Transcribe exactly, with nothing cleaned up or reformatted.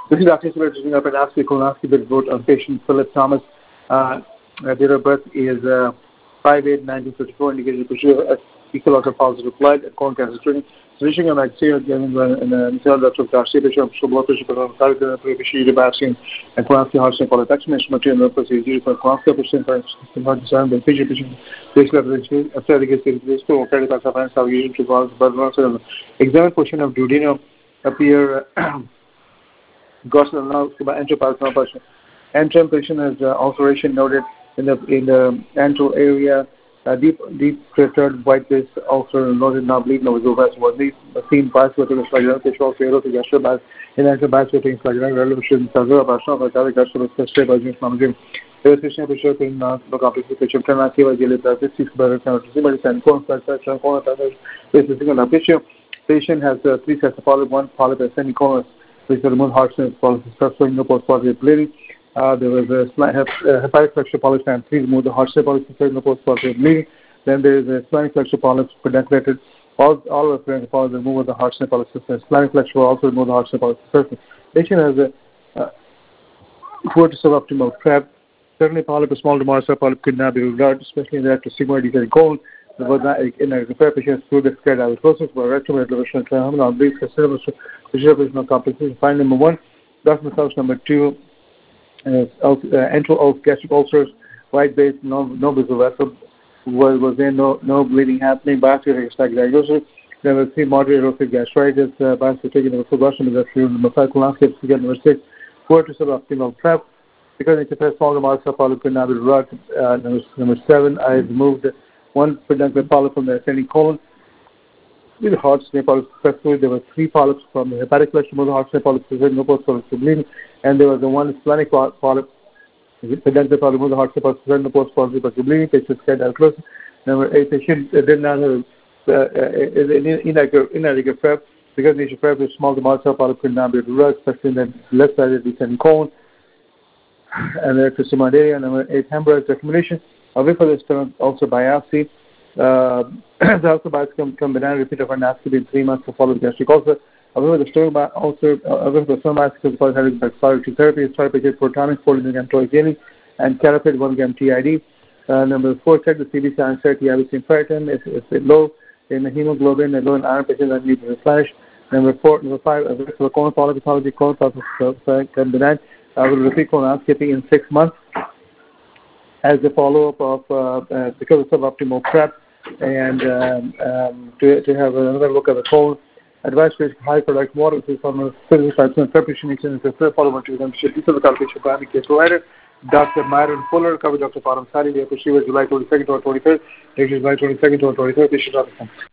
This is Doctor Suresh doing up an ask colonoscopy report on patient Philip Thomas. Uh, uh, date of birth is uh, five eight nineteen fifty-four, indicated procedure ecological positive blood and colon cancer screening. Switching on exterior given in the cell that took Darcy Bishop, so blood pressure, but on the target of the vaccine and colonoscopy heart and colonoscopy examination material procedure for colonoscopy patient for heart design by patient patient basically after the case is to occur the science of using to cause blood loss. Examine portion of duodenum appear Gossamer now enteroparthenoid patient. Antrum patient has uh, ulceration noted in the in the antral area. Uh, deep deep cratered white base ulcer noted not bleeding over the was seen bicycling flagellum fish also able to gesture by in antral bicycling flagellum relevation Tazura Bashna by the gastrointestinal stress by James Mamjim. There is patient pressure in non complicated patient can not give a jelly that is six better kind of similar and colon fracture colon fracture is single patient. Patient has uh, three sets of polyp, one polyp and semicolon which are removed heart and polyps suffering no post-positive bleeding. Uh, there was a uh, hepatic flexure polyps and three removed the heart polyps suffering no post-positive bleeding. Then there is a splenic flexure polyps penetrated. All all of the polyps removed the heart polyps. Splenic flexure also removed the heart polyps. Patient has a uh, poor to suboptimal prep. Certainly polyp, a small demarca polyp could not be regarded, especially in the rectus sigmoid colon. There was not in a repair patient through the scared alopecia, but rectum elevation and trigeminal brief considerable complication. Find number one, document source number two, uh, uh, antral gastric ulcers, white base, no no visible vessel, was was there no no bleeding happening, biopsy diagnosis. Number three, moderate erosive gastritis, uh, biopsy taken over full Russian disaster. Number five, colonoscopy again. Number six, poor to suboptimal prep because it's a small remarks of polyp could not be rubbed. Uh, number number seven, I removed one peduncular polyp from the ascending colon. With the heart snake polyps successfully, there were three polyps from the hepatic flexure, the heart snake polyps, no post-polyps bleeding, and there was the one splenic polyp, peduncular polyp, the heart snake polyps, no post-polyps bleeding. Patient scared close. Number eight, patient did not have uh, inadequate prep because initial prep is small, the marcel polyp could not be drugged, especially in the left side of the descending colon. And there to area. Number eight, hemorrhage recommendation. Away for this term, also biopsy. Uh, the also biopsy can come banana repeat of endoscopy in three months to follow the gastric ulcer. However, the stomach bi- ulcer, however, the stomach biopsy is followed by exploratory therapy. It's targeted for tonic, forty milligram twice daily, and carafate one gram T I D. Uh, number four, check the C B C anxiety, absent ferritin. If it's low in the hemoglobin, and low in iron, patient that needs to replenish. Number four, number five, a risk of colon polypathology, colon polyp can benign. I will repeat colonoscopy in six months. As a follow-up of uh, uh, because of suboptimal prep and um, um, to, to have another look at the colon. Advice is high product water to some thirty-five percent preparation is a third follow-up to them. Should be the calculation primary care provider. Doctor Myron Fuller, cover Doctor Param Sari, the July twenty-second or twenty-third, July twenty-second or twenty-third, patient.